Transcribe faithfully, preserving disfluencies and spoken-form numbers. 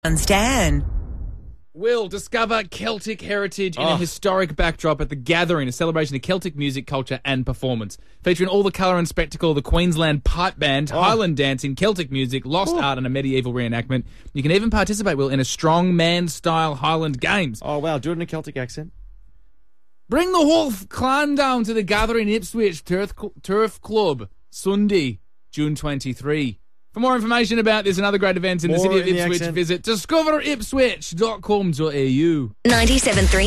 Dan. Will discover Celtic heritage in Oh. a historic backdrop at The Gathering, a celebration of Celtic music, culture and performance. Featuring all the colour and spectacle of the Queensland Pipe Band, Oh. Highland dancing, Celtic music, lost art and a medieval reenactment. You can even participate, Will, in a strongman-style Highland games. Oh, wow. Do it in a Celtic accent. Bring the whole clan down to The Gathering Ipswich Turf, Turf Club, Sunday, June twenty-third. For more information about this and other great events in the More city of in the Ipswich, accent. visit discover ipswich dot com dot a u. ninety-seven point three